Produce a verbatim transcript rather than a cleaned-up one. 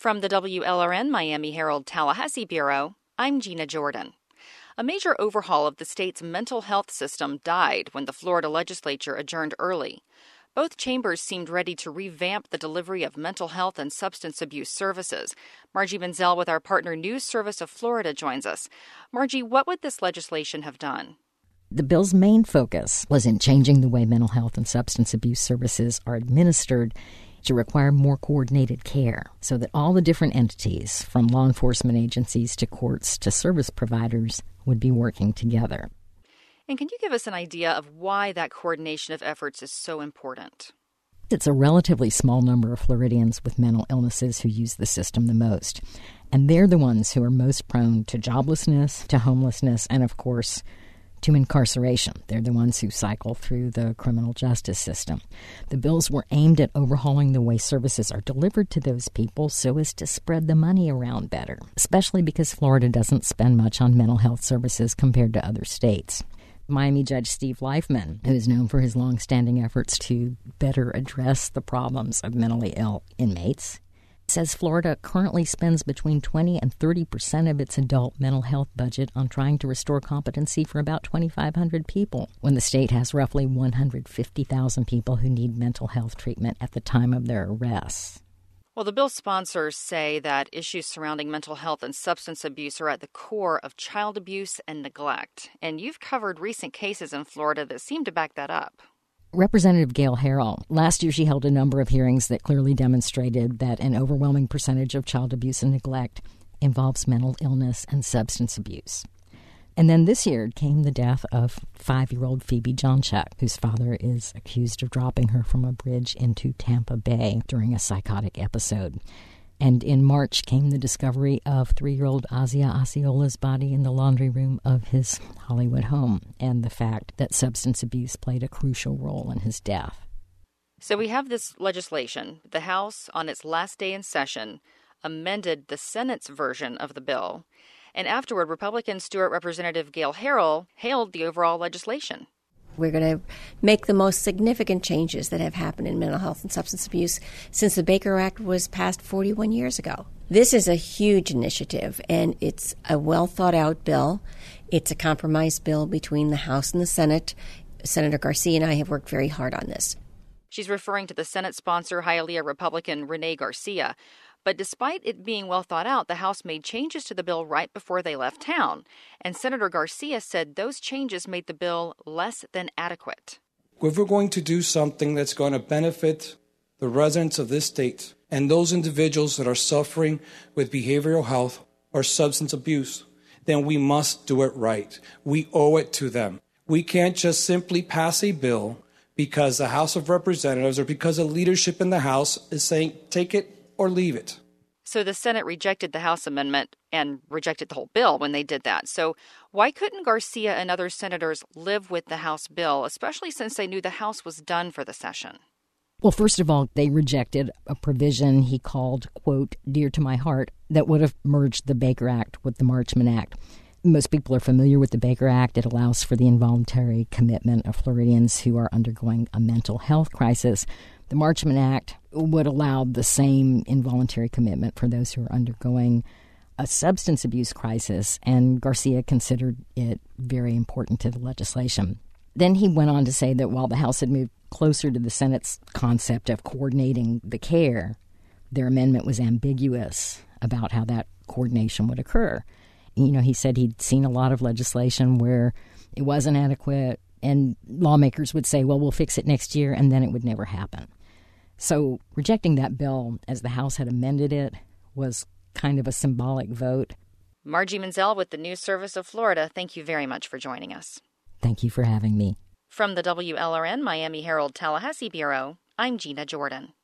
From the W L R N Miami Herald Tallahassee Bureau, I'm Gina Jordan. A major overhaul of the state's mental health system died when the Florida legislature adjourned early. Both chambers seemed ready to revamp the delivery of mental health and substance abuse services. Margie Menzel with our partner News Service of Florida joins us. Margie, what would this legislation have done? The bill's main focus was in changing the way mental health and substance abuse services are administered to require more coordinated care so that all the different entities, from law enforcement agencies to courts to service providers, would be working together. And can you give us an idea of why that coordination of efforts is so important? It's a relatively small number of Floridians with mental illnesses who use the system the most. And they're the ones who are most prone to joblessness, to homelessness, and, of course, to incarceration. They're the ones who cycle through the criminal justice system. The bills were aimed at overhauling the way services are delivered to those people so as to spread the money around better, especially because Florida doesn't spend much on mental health services compared to other states. Miami Judge Steve Leifman, who is known for his long-standing efforts to better address the problems of mentally ill inmates, says Florida currently spends between twenty and thirty percent of its adult mental health budget on trying to restore competency for about twenty-five hundred people, when the state has roughly one hundred fifty thousand people who need mental health treatment at the time of their arrests. Well, the bill's sponsors say that issues surrounding mental health and substance abuse are at the core of child abuse and neglect. And you've covered recent cases in Florida that seem to back that up. Representative Gail Harrell, last year she held a number of hearings that clearly demonstrated that an overwhelming percentage of child abuse and neglect involves mental illness and substance abuse. And then this year came the death of five-year-old Phoebe Johnchuk, whose father is accused of dropping her from a bridge into Tampa Bay during a psychotic episode. And in March came the discovery of three-year-old Asia Osceola's body in the laundry room of his Hollywood home, and the fact that substance abuse played a crucial role in his death. So we have this legislation. The House, on its last day in session, amended the Senate's version of the bill. And afterward, Republican Stewart Representative Gail Harrell hailed the overall legislation. We're going to make the most significant changes that have happened in mental health and substance abuse since the Baker Act was passed forty-one years ago. This is a huge initiative, and it's a well-thought-out bill. It's a compromise bill between the House and the Senate. Senator Garcia and I have worked very hard on this. She's referring to the Senate sponsor, Hialeah Republican Rene Garcia. But despite it being well thought out, the House made changes to the bill right before they left town. And Senator Garcia said those changes made the bill less than adequate. If we're going to do something that's going to benefit the residents of this state and those individuals that are suffering with behavioral health or substance abuse, then we must do it right. We owe it to them. We can't just simply pass a bill because the House of Representatives or because the leadership in the House is saying, take it or leave it. So the Senate rejected the House amendment and rejected the whole bill when they did that. So why couldn't Garcia and other senators live with the House bill, especially since they knew the House was done for the session? Well, first of all, they rejected a provision he called, quote, dear to my heart, that would have merged the Baker Act with the Marchman Act. Most people are familiar with the Baker Act. It allows for the involuntary commitment of Floridians who are undergoing a mental health crisis. The Marchman Act would allow the same involuntary commitment for those who are undergoing a substance abuse crisis, and Garcia considered it very important to the legislation. Then he went on to say that while the House had moved closer to the Senate's concept of coordinating the care, their amendment was ambiguous about how that coordination would occur. You know, he said he'd seen a lot of legislation where it wasn't adequate, and lawmakers would say, well, we'll fix it next year, and then it would never happen. So rejecting that bill as the House had amended it was kind of a symbolic vote. Margie Menzel with the News Service of Florida, thank you very much for joining us. Thank you for having me. From the W L R N Miami Herald Tallahassee Bureau, I'm Gina Jordan.